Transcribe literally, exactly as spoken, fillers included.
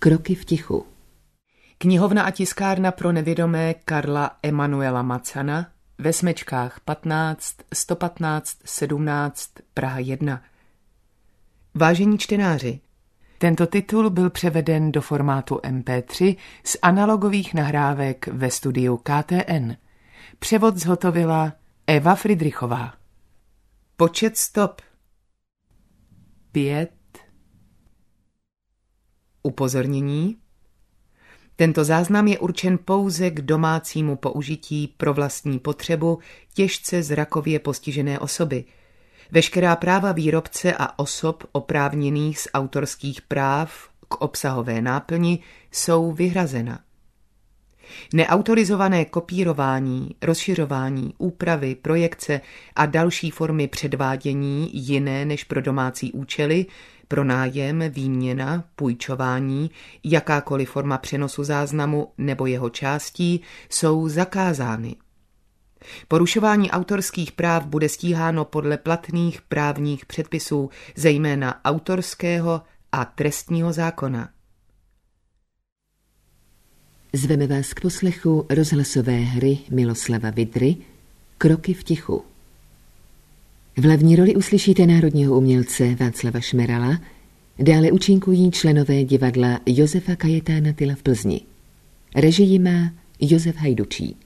Kroky v tichu. Knihovna a tiskárna pro nevědomé Karla Emanuela Macana ve Smečkách patnáct, sto patnáct, sedmnáct, Praha jedna. Vážení čtenáři, tento titul byl převeden do formátu em pé tři z analogových nahrávek ve studiu K T N. Převod zhotovila Eva Fridrichová. Počet stop. Pět. Upozornění. Tento záznam je určen pouze k domácímu použití pro vlastní potřebu těžce zrakově postižené osoby. Veškerá práva výrobce a osob oprávněných z autorských práv k obsahové náplni jsou vyhrazena. Neautorizované kopírování, rozšiřování, úpravy, projekce a další formy předvádění jiné než pro domácí účely, pronájem, výměna, půjčování, jakákoliv forma přenosu záznamu nebo jeho částí jsou zakázány. Porušování autorských práv bude stíháno podle platných právních předpisů, zejména autorského a trestního zákona. Zveme vás k poslechu rozhlasové hry Miloslava Vydry Kroky v tichu. V hlavní roli uslyšíte národního umělce Václava Šmerala, dále účinkují členové divadla Josefa Kajetána Tyla v Plzni. Režii má Josef Hajdučík.